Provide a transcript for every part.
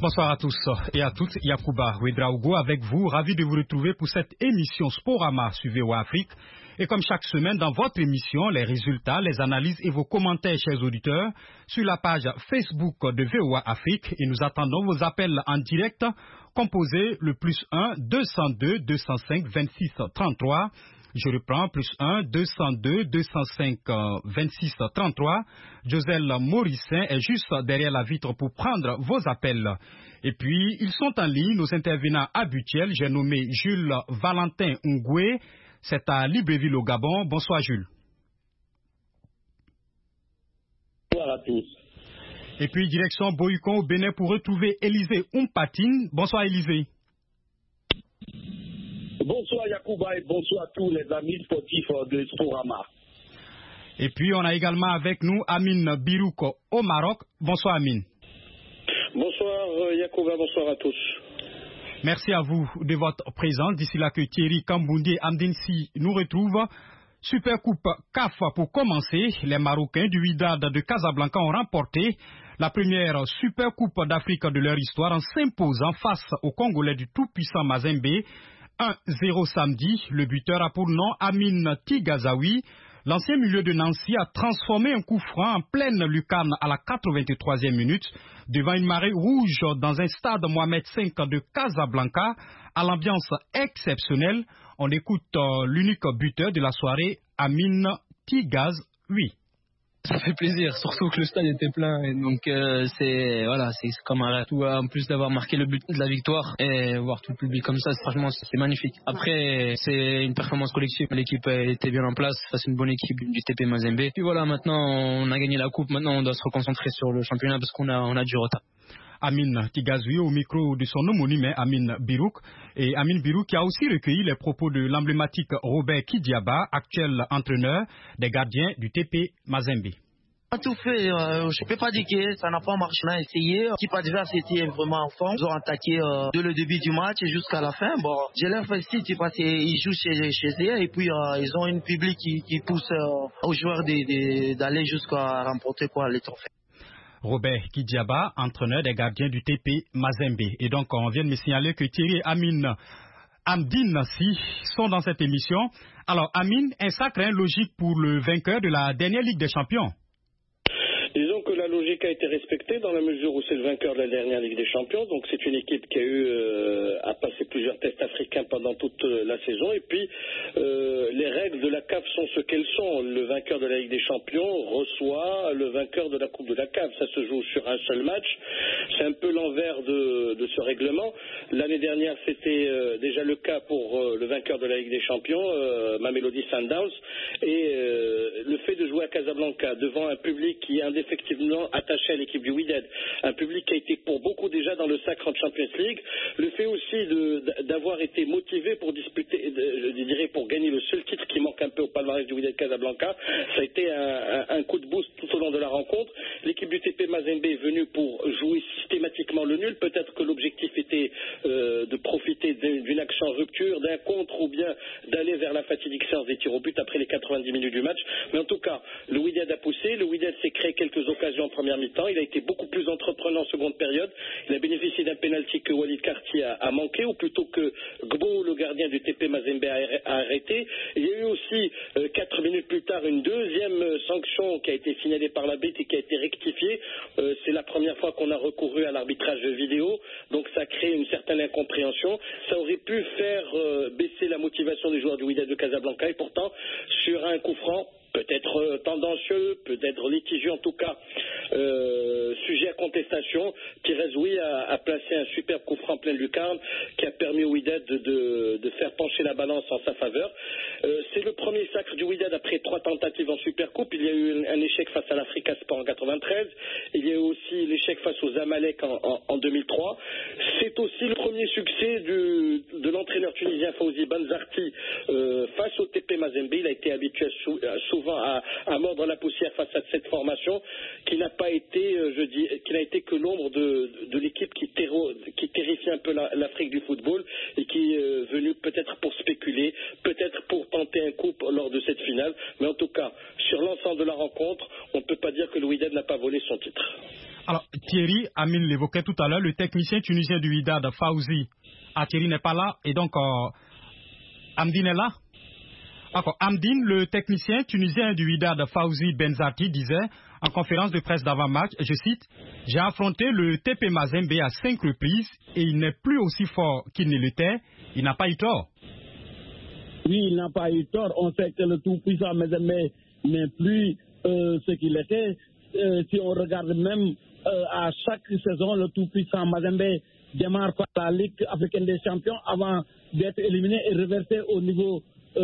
Bonsoir à tous et à toutes. Yacouba Ouedraogo avec vous, ravi de vous retrouver pour cette émission Sporama sur VOA Afrique. Et comme chaque semaine dans votre émission, les résultats, les analyses et vos commentaires, chers auditeurs, sur la page Facebook de VOA Afrique. Et nous attendons vos appels en direct. Composez le +1 202 205 26 33. Je reprends, +1 202 205 26 33. Joselle Morissin est juste derrière la vitre pour prendre vos appels. Et puis, ils sont en ligne, nos intervenants habituels. J'ai nommé Jules Valentin Ngoué. C'est à Libreville au Gabon. Bonsoir Jules. Bonsoir à tous. Et puis, direction Boycon au Bénin pour retrouver Élisée Umpatine. Bonsoir Élisée. Bonsoir Yacouba et bonsoir à tous les amis sportifs de Sporama. Et puis on a également avec nous Amine Birouk au Maroc. Bonsoir Amine. Bonsoir Yacouba, bonsoir à tous. Merci à vous de votre présence. D'ici là que Thierry Kamboundi Amdinsi nous retrouve. Super Coupe CAF pour commencer. Les Marocains du Wydad de Casablanca ont remporté la première Super Coupe d'Afrique de leur histoire en s'imposant face aux Congolais du tout-puissant Mazembe. 1-0 samedi, le buteur a pour nom Amine Tigazaoui. L'ancien milieu de Nancy a transformé un coup franc en pleine lucarne à la 83e minute devant une marée rouge dans un stade Mohamed V de Casablanca à l'ambiance exceptionnelle. On écoute l'unique buteur de la soirée, Amine Tigazaoui. Ça fait plaisir, surtout que le stade était plein et donc c'est comme un rêve. En plus d'avoir marqué le but de la victoire et voir tout le public comme ça, franchement c'est magnifique. Après c'est une performance collective, l'équipe était bien en place face à une bonne équipe du TP Mazembe. Puis voilà, maintenant on a gagné la coupe, maintenant on doit se reconcentrer sur le championnat parce qu'on a du retard. Amine Tigazaoui au micro de son homonyme Amine Birouk. Et Amine Birouk qui a aussi recueilli les propos de l'emblématique Robert Kidiaba, actuel entraîneur des gardiens du TP Mazembe. On a tout fait, je ne peux pas dire que ça n'a pas marché, on a essayé. L'équipe adverse était vraiment en forme. Ils ont attaqué de le début du match jusqu'à la fin. Bon, je leur félicite parce qu'ils jouent chez eux et puis ils ont un public qui pousse aux joueurs d'aller jusqu'à remporter les trophées. Robert Kidiaba, entraîneur des gardiens du TP Mazembe. Et donc, on vient de me signaler que Thierry Amine Amdinsi sont dans cette émission. Alors, Amine, un sacré logique pour le vainqueur de la dernière Ligue des Champions. Disons que la logique a été respectée dans la mesure où c'est le vainqueur de la dernière Ligue des Champions. Donc c'est une équipe qui a eu à passer plusieurs tests africains pendant toute la saison. Et puis les règles de la CAF sont ce qu'elles sont. Le vainqueur de la Ligue des Champions reçoit le vainqueur de la Coupe de la CAF. Ça se joue sur un seul match. C'est un peu l'envers de ce règlement. L'année dernière, c'était déjà le cas pour le vainqueur de la Ligue des Champions, Mamelodi Sundowns. Et le fait de jouer à Casablanca devant un public qui est effectivement attaché à l'équipe du Wydad, un public qui a été pour beaucoup déjà dans le sacre en Champions League, le fait aussi d'avoir été motivé pour disputer, je dirais pour gagner le seul titre qui manque un peu au palmarès du Wydad Casablanca, ça a été un coup de boost tout au long de la rencontre. L'équipe du TP Mazembe est venue pour jouer systématiquement le nul, peut-être que l'objectif était de profiter d'une action en rupture, d'un contre ou bien d'aller vers la fatidique séance des tirs au but après les 90 minutes du match, mais en tout cas, le Wydad a poussé, le Wydad s'est créé quelques occasions en première mi-temps, il a été beaucoup plus entreprenant en seconde période, il a bénéficié d'un pénalty que Walid Karti a manqué, ou plutôt que Gbo, le gardien du TP Mazembe, a arrêté. Il y a eu aussi 4 minutes plus tard une deuxième sanction qui a été signalée par l'arbitre et qui a été rectifiée. C'est la première fois qu'on a recouru à l'arbitrage vidéo, donc ça crée une certaine incompréhension. Ça aurait pu faire baisser la motivation des joueurs du Wydad de Casablanca, et pourtant sur un coup franc peut-être tendancieux, peut-être litigieux, en tout cas sujet à contestation, Tigazaoui a placé un superbe coup franc en pleine lucarne qui a permis au Wydad de faire pencher la balance en sa faveur. C'est le premier sacre du Wydad après 3 tentatives en Supercoupe. Il y a eu un échec face à l'Africa Sport en 93, il y a eu aussi l'échec face aux Zamalek en 2003. C'est aussi le premier succès de l'entraîneur tunisien Fawzi Banzarti face au TP Mazembe. Il a été habitué souvent à mordre la poussière face à cette formation qui n'a pas été, qui n'a été que l'ombre de l'équipe qui terrifie un peu l'Afrique du football et qui est venue peut-être pour spéculer, peut-être pour tenter un coup lors de cette finale. Mais en tout cas, sur l'ensemble de la rencontre, on ne peut pas dire que le Wydad n'a pas volé son titre. Alors, Thierry, Amine l'évoquait tout à l'heure, le technicien tunisien du Wydad, Fawzi. Thierry n'est pas là, et donc Amdine est là. D'accord. Amdine, le technicien tunisien du Wydad, Fawzi Benzati, disait en conférence de presse d'avant-match, je cite, « J'ai affronté le TP Mazembe à 5 reprises et il n'est plus aussi fort qu'il ne l'était. Il n'a pas eu tort. » Oui, il n'a pas eu tort. On sait que le tout-puissant Mazembe n'est plus ce qu'il était. Si on regarde même à chaque saison, le tout-puissant Mazembe démarre par la Ligue africaine des champions avant d'être éliminé et reversé au niveau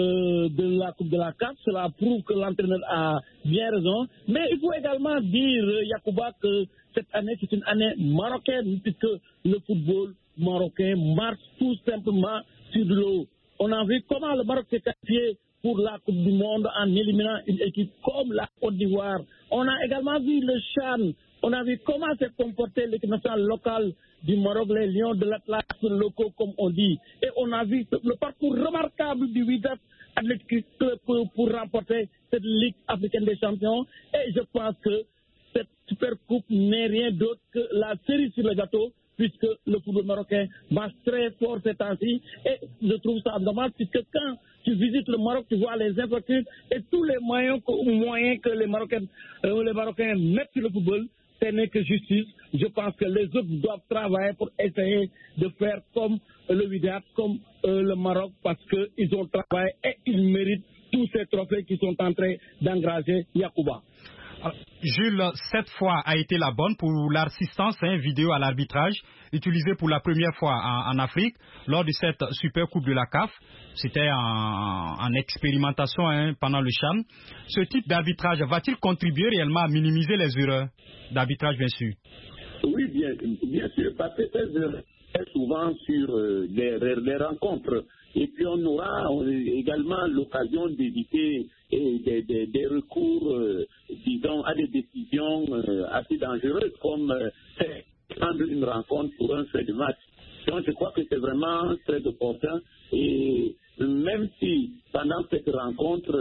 de la Coupe de la CAF. Cela prouve que l'entraîneur a bien raison. Mais il faut également dire, Yacouba, que cette année, c'est une année marocaine, puisque le football marocain marche tout simplement sur de l'eau. On a vu comment le Maroc s'est qualifié pour la Coupe du Monde en éliminant une équipe comme la Côte d'Ivoire. On a également vu le CHAN. On a vu comment s'est comporté l'équipe nationale locale du Maroc, les Lions de l'Atlas locaux, comme on dit. Et on a vu le parcours remarquable du Wydad Athletic Club pour remporter cette Ligue africaine des champions. Et je pense que cette super coupe n'est rien d'autre que la cerise sur le gâteau, puisque le football marocain marche très fort ces temps-ci. Et je trouve ça dommage, puisque quand tu visites le Maroc, tu vois les infrastructures et tous les moyens que les Marocains mettent sur le football. Ce n'est que justice. Je pense que les autres doivent travailler pour essayer de faire comme le Wydad, comme le Maroc, parce qu'ils ont travaillé et ils méritent tous ces trophées qui sont en train d'engranger Yacouba. Jules, cette fois a été la bonne pour l'assistance vidéo à l'arbitrage utilisée pour la première fois en Afrique lors de cette Super Coupe de la CAF. C'était en expérimentation pendant le CHAN. Ce type d'arbitrage va-t-il contribuer réellement à minimiser les erreurs d'arbitrage, bien sûr? Oui, bien sûr, parce que ces erreurs souvent sur les rencontres. Et puis on aura également l'occasion d'éviter des recours, disons, à des décisions assez dangereuses comme prendre une rencontre pour un fait de match. Donc je crois que c'est vraiment très opportun. Et même si pendant cette rencontre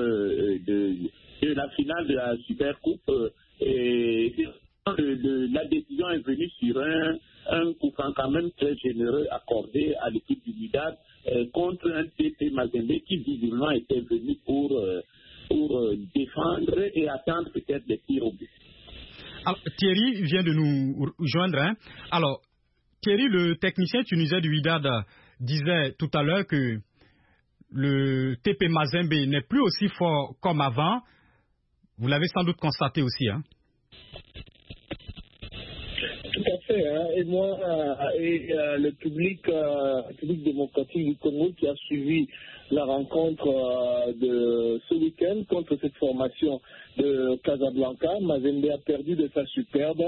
de la finale de la Super Coupe, la décision est venue sur un coup franc quand même très généreux accordé à l'équipe du Wydad contre un TP Mazembe qui visiblement était venu pour défendre et attendre peut-être des tirs au but. Alors, Thierry vient de nous rejoindre. Alors, Thierry, le technicien tunisien du Wydad, disait tout à l'heure que le TP Mazembe n'est plus aussi fort comme avant. Vous l'avez sans doute constaté aussi, Tout à fait. Et moi, le public démocratique du Congo qui a suivi la rencontre de ce week-end contre cette formation de Casablanca, Mazembe a perdu de sa superbe.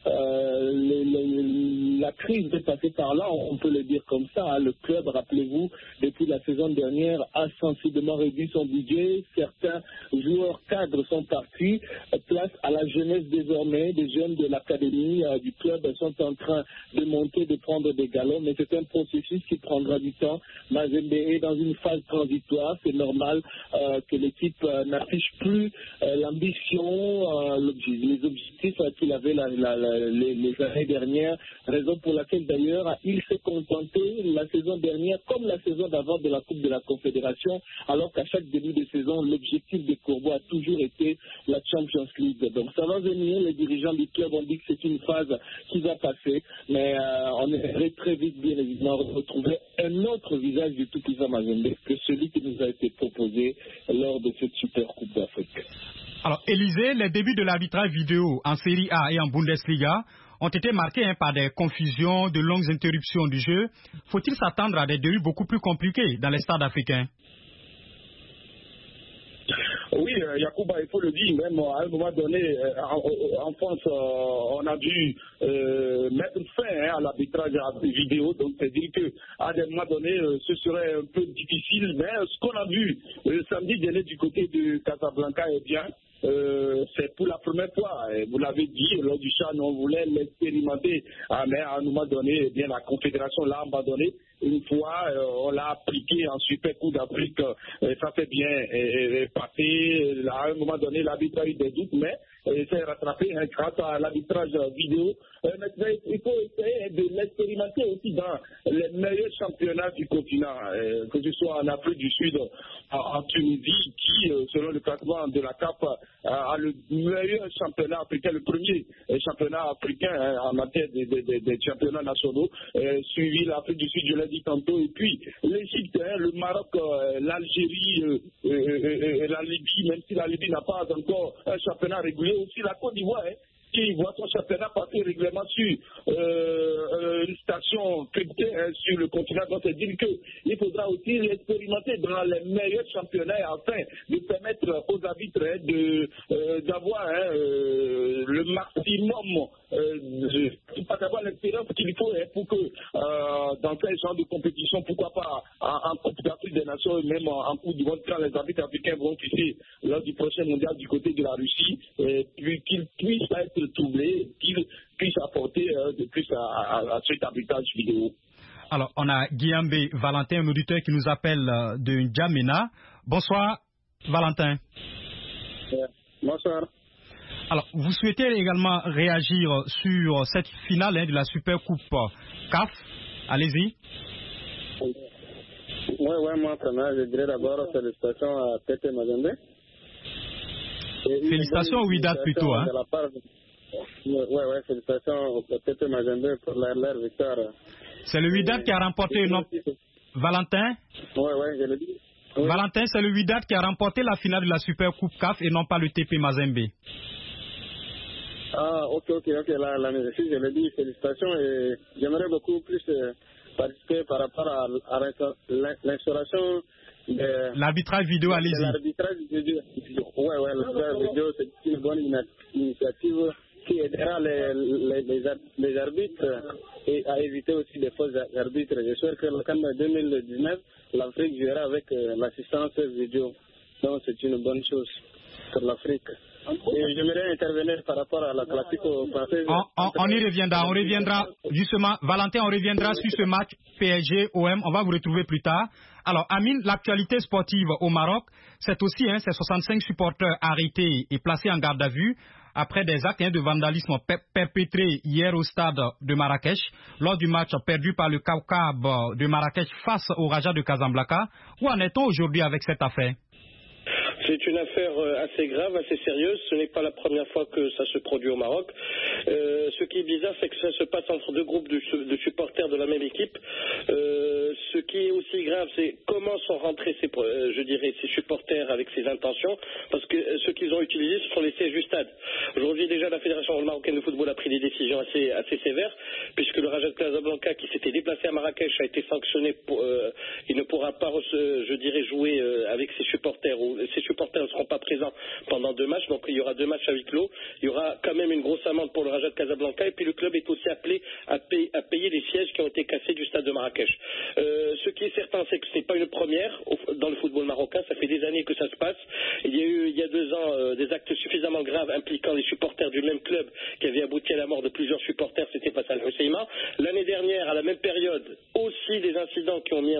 La crise est passée par là, on peut le dire comme ça. Le club, rappelez-vous, depuis la saison dernière, a sensiblement réduit son budget. Certains joueurs cadres sont partis. Place à la jeunesse désormais. Des jeunes de l'académie du club sont en train de monter, de prendre des galons. Mais c'est un processus qui prendra du temps. Mazembe est dans une phase transitoire. C'est normal que l'équipe n'affiche plus l'ambition, les objectifs qu'il avait les années dernières, raison pour laquelle d'ailleurs il s'est contenté la saison dernière comme la saison d'avant de la Coupe de la Confédération, alors qu'à chaque début de saison, l'objectif des Courbeaux a toujours été la Champions League. Donc ça va venir, les dirigeants du club ont dit que c'est une phase qui va passer, mais on aimerait très vite bien évidemment retrouver un autre visage du tout-puissant Mazembe que celui qui nous a été proposé lors de cette Super Coupe d'Afrique. Alors, Élisée, les débuts de l'arbitrage vidéo en Série A et en Bundesliga ont été marqués par des confusions, de longues interruptions du jeu. Faut-il s'attendre à des débuts beaucoup plus compliqués dans les stades africains? Oui, Yacouba, il faut le dire, même à un moment donné, en France, on a dû mettre fin à l'arbitrage vidéo, donc c'est-à-dire qu'à un moment donné, ce serait un peu difficile, mais ce qu'on a vu samedi dernier du côté de Casablanca est bien. c'est pour la première fois. Vous l'avez dit, lors du CHAN, on voulait l'expérimenter. Mais à un moment donné, eh bien, la Confédération l'a abandonné. Une fois, on l'a appliqué en Super Coupe d'Afrique. Ça s'est bien passé. À un moment donné, l'arbitre a eu des doutes, mais il s'est rattrapé grâce à l'arbitrage vidéo. Maintenant, il faut essayer de l'expérimenter aussi dans les meilleurs championnats du continent, que ce soit en Afrique du Sud, en Tunisie, qui, selon le classement de la CAF, a le meilleur championnat africain, le premier championnat africain en matière des championnats nationaux, suivi l'Afrique du Sud, je l'ai dit tantôt, et puis l'Égypte, le Maroc, l'Algérie et la Libye, même si la Libye n'a pas encore un championnat régulier, aussi la Côte d'Ivoire, qui voit son championnat passer régulièrement sur une station cryptée sur le continent. Donc, c'est dire qu'il faudra aussi l'expérimenter dans les meilleurs championnats afin de permettre aux arbitres d'avoir le maximum, d'avoir l'expérience qu'il faut pour que dans quel genre de compétition, pourquoi pas en Coupe d'Afrique des Nations, même en Coupe du Monde, quand les arbitres africains vont quitter lors du prochain mondial du côté de la Russie, puis qu'ils puissent être troublés, qu'ils puissent apporter de plus à cet arbitrage vidéo. Alors, on a Guillaume Valentin, un auditeur qui nous appelle de N'Djamena. Bonsoir, Valentin. Bonsoir. Alors, vous souhaitez également réagir sur cette finale de la Super Coupe CAF. Allez-y. Oui, moi, je dirais d'abord félicitations à Tete Mazembe. Félicitations au Wydad plutôt. Hein. Oui, félicitations au Tete Mazembe pour leur victoire. C'est le Wydad qui a remporté, non Valentin? Oui, je le dis. Oui. Valentin, c'est le Wydad qui a remporté la finale de la Super Coupe CAF et non pas le TP Mazembe. Ah, ok, là, je le dis, félicitations, et j'aimerais beaucoup plus participer par rapport à l'instauration de l'arbitrage vidéo, allez-y. L'arbitrage vidéo, l'arbitrage vidéo, c'est une bonne initiative qui aidera les arbitres et à éviter aussi des faux arbitres. J'espère que le CAN 2019, l'Afrique jouera avec l'assistance vidéo. Donc c'est une bonne chose pour l'Afrique. Et j'aimerais intervenir par rapport à la classico française. On y reviendra justement, Valentin, on reviendra sur ce match PSG-OM, on va vous retrouver plus tard. Alors, Amine, l'actualité sportive au Maroc, c'est aussi ces 65 supporters arrêtés et placés en garde à vue après des actes de vandalisme perpétrés hier au stade de Marrakech, lors du match perdu par le Kaukab de Marrakech face au Raja de Casablanca. Où en est-on aujourd'hui avec cette affaire ? C'est une affaire assez grave, assez sérieuse. Ce n'est pas la première fois que ça se produit au Maroc. Ce qui est bizarre, c'est que ça se passe entre deux groupes de supporters de la même équipe. Ce qui est aussi grave, c'est comment sont rentrés ces supporters avec ces intentions, parce que ce qu'ils ont utilisé, ce sont les sièges du stade. Aujourd'hui, déjà, la Fédération marocaine de football a pris des décisions assez sévères, puisque le Raja de Casablanca, qui s'était déplacé à Marrakech, a été sanctionné. Il ne pourra pas, jouer avec ses supporters, ou ses supporters ne seront pas présents pendant 2 matchs, donc il y aura 2 matchs à huis clos. Il y aura quand même une grosse amende pour le Raja de Casablanca, et puis le club est aussi appelé à payer les sièges qui ont été cassés du stade de Marrakech. Ce qui est certain, c'est que ce n'est pas une première dans le football marocain, ça fait des années que ça se passe. Il y a eu, il y a 2 ans, des actes suffisamment graves impliquant les supporters du même club qui avaient abouti à la mort de plusieurs supporters, c'était face à Al-Husseima. L'année dernière, à la même période, aussi des incidents qui ont mis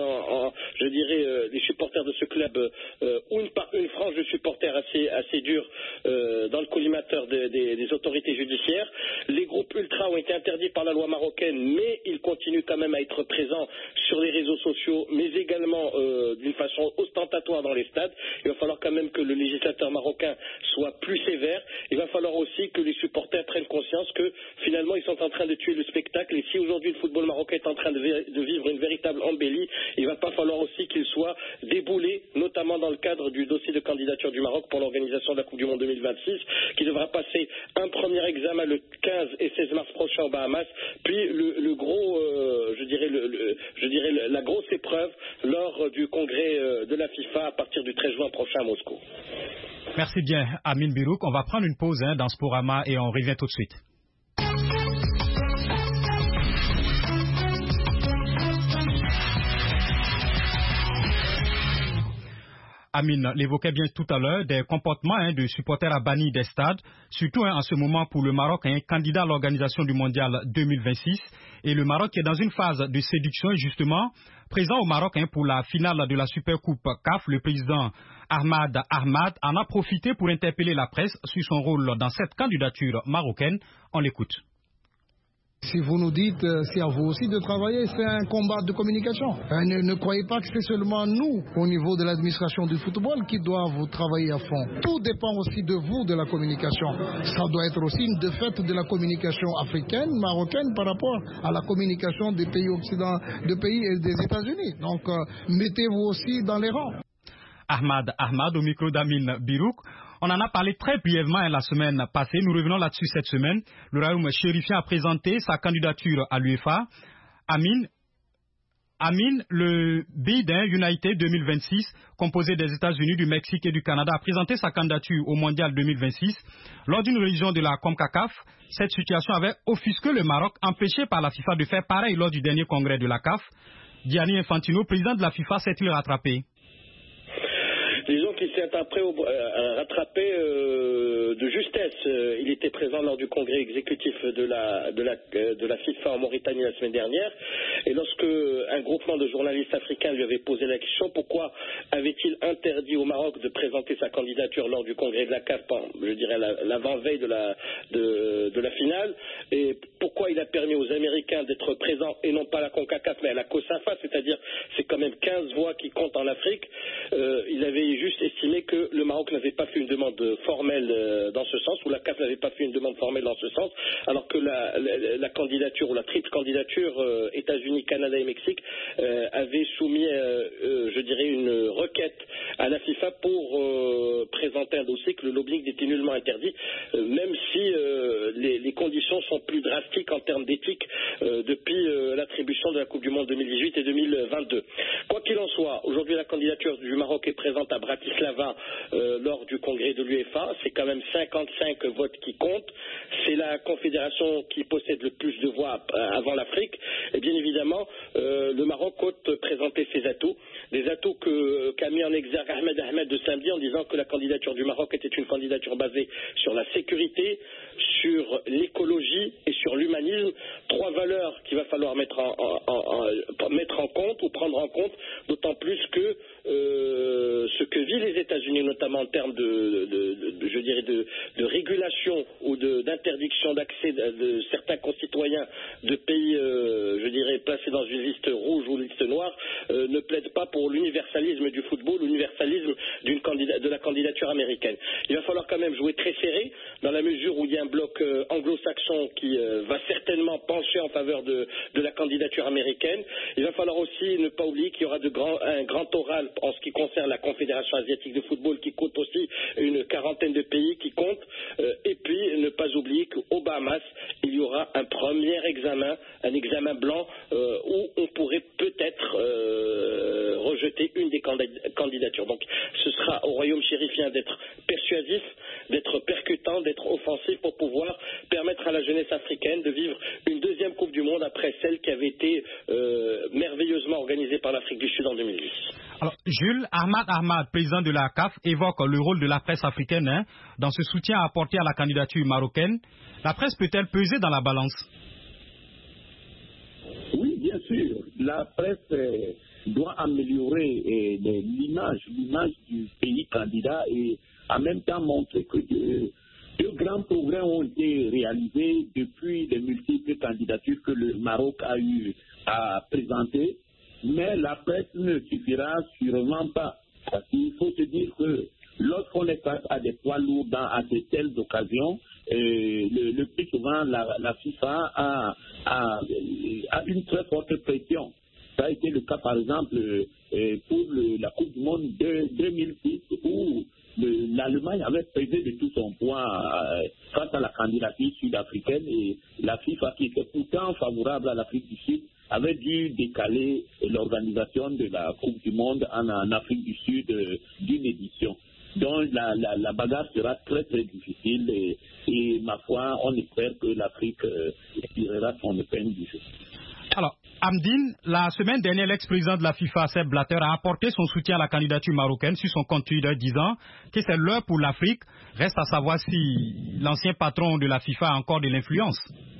les supporters de ce club, une frange de supporters assez dure dans le collimateur des autorités judiciaires. Les groupes ultras ont été interdits par la loi marocaine, mais ils continuent quand même à être présents sur les réseaux sociaux, mais également d'une façon ostentatoire dans les stades. Il va falloir quand même que le législateur marocain soit plus sévère. Il va falloir aussi que les supporters prennent conscience que finalement ils sont en train de tuer le spectacle, et si aujourd'hui le football marocain est en train de vivre une véritable embellie, il va pas falloir aussi qu'il soit déboulé, notamment dans le cadre du dossier de candidature du Maroc pour l'organisation de la Coupe du Monde 2026, qui devra passer un premier examen le 15 et 16 mars prochain aux Bahamas, puis la grosse épreuve lors du congrès de la FIFA à partir du 13 juin prochain à Moscou. Merci bien, Amine Birouk. On va prendre une pause dans Sporama et on revient tout de suite. Amine l'évoquait bien tout à l'heure, des comportements de supporters à banni des stades, surtout en ce moment pour le Maroc, candidat à l'organisation du Mondial 2026. Et le Maroc qui est dans une phase de séduction, justement, présent au Maroc pour la finale de la Supercoupe CAF, le président Ahmad Ahmad en a profité pour interpeller la presse sur son rôle dans cette candidature marocaine. On l'écoute. Si vous nous dites, c'est à vous aussi de travailler, c'est un combat de communication. Ne croyez pas que c'est seulement nous, au niveau de l'administration du football, qui doivent travailler à fond. Tout dépend aussi de vous, de la communication. Ça doit être aussi une défaite de la communication africaine, marocaine, par rapport à la communication des pays occidentaux, des pays et des États-Unis. Donc, mettez-vous aussi dans les rangs. Ahmad Ahmad au micro d'Amine Birouk. On en a parlé très brièvement la semaine passée. Nous revenons là-dessus cette semaine. Le Royaume chérifien a présenté sa candidature à l'UEFA. Amine, le bid United 2026, composé des États-Unis, du Mexique et du Canada, a présenté sa candidature au Mondial 2026. Lors d'une réunion de la CONCACAF, cette situation avait offusqué le Maroc, empêché par la FIFA de faire pareil lors du dernier congrès de la CAF. Gianni Infantino, président de la FIFA, s'est-il rattrapé? Disons qu'il s'est rattrapé de justesse. Il était présent lors du congrès exécutif de la FIFA en Mauritanie la semaine dernière. Et lorsque un groupement de journalistes africains lui avait posé la question pourquoi avait-il interdit au Maroc de présenter sa candidature lors du congrès de la CAF, je dirais l'avant-veille de la finale, et pourquoi il a permis aux Américains d'être présents et non pas à la CONCACAF mais à la COSAFA, c'est-à-dire c'est quand même 15 voix qui comptent en Afrique. Il avait juste estimé que le Maroc n'avait pas fait une demande formelle dans ce sens, ou la CAF n'avait pas fait une demande formelle dans ce sens, alors que la candidature ou la triple candidature États-Unis, Canada et Mexique avait soumis, je dirais, une requête à la FIFA pour présenter un dossier que le lobbying était nullement interdit, même si les conditions sont plus drastiques en termes d'éthique depuis l'attribution de la Coupe du Monde 2018 et 2022. Quoi qu'il en soit, aujourd'hui la candidature du Maroc est présente à Bratislava lors du congrès de l'UEFA. C'est quand même 55 votes qui comptent. C'est la confédération qui possède le plus de voix avant l'Afrique. Et bien évidemment, le Maroc compte présenter ses atouts. Des atouts qu'a mis en exergue Ahmed Ahmed de samedi en disant que la candidature du Maroc était une candidature basée sur la sécurité, sur l'écologie et sur l'humanisme. Trois valeurs qu'il va falloir mettre en compte ou prendre en compte, d'autant plus que ce que vivent les États-Unis, notamment en termes de régulation ou d'interdiction d'accès de certains concitoyens de pays, je dirais, placés dans une liste rouge ou liste noire, ne plaide pas pour l'universalisme du football, l'universalisme de la candidature américaine. Il va falloir quand même jouer très serré, dans la mesure où il y a un bloc anglo-saxon qui va certainement pencher en faveur de la candidature américaine. Il va falloir aussi ne pas oublier qu'il y aura un grand oral en ce qui concerne la Confédération asiatique de football qui compte aussi une quarantaine de pays qui comptent. Et puis ne pas oublier qu'aux Bahamas, il y aura un premier examen, un examen blanc où on pourrait peut-être rejeter une des candidatures. Donc ce sera au Royaume chérifien d'être persuasif, d'être percutant, d'être offensif pour pouvoir permettre à la jeunesse africaine de vivre une deuxième Coupe du Monde après celle qui avait été merveilleusement organisée par l'Afrique du Sud en 2010. Alors, Jules, Ahmad, président de la CAF, évoque le rôle de la presse africaine dans ce soutien apporté à la candidature marocaine. La presse peut-elle peser dans la balance? Oui, bien sûr. La presse doit améliorer l'image du pays candidat et en même temps montrer que de grands progrès ont été réalisés depuis les multiples candidatures que le Maroc a eu à présenter. Mais la presse ne suffira sûrement pas. Parce qu'il faut se dire que lorsqu'on est face à des poids lourds à de telles occasions, le plus souvent la FIFA a une très forte pression. Ça a été le cas par exemple pour la Coupe du Monde de 2006 où l'Allemagne avait pesé de tout son poids face à la candidature sud-africaine et la FIFA qui était pourtant favorable à l'Afrique du Sud avait dû décaler l'organisation de la Coupe du Monde en Afrique du Sud d'une édition. Donc la bagarre sera très très difficile et ma foi, on espère que l'Afrique tirera son épingle du jeu. Alors, Amdine, la semaine dernière, l'ex-président de la FIFA, Sepp Blatter, a apporté son soutien à la candidature marocaine sur son compte Twitter, disant que c'est l'heure pour l'Afrique. Reste à savoir si l'ancien patron de la FIFA a encore de l'influence.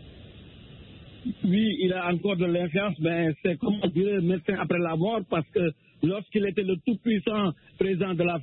Oui, il a encore de l'influence, mais c'est comme on dirait médecin après la mort, parce que lorsqu'il était le tout-puissant président de la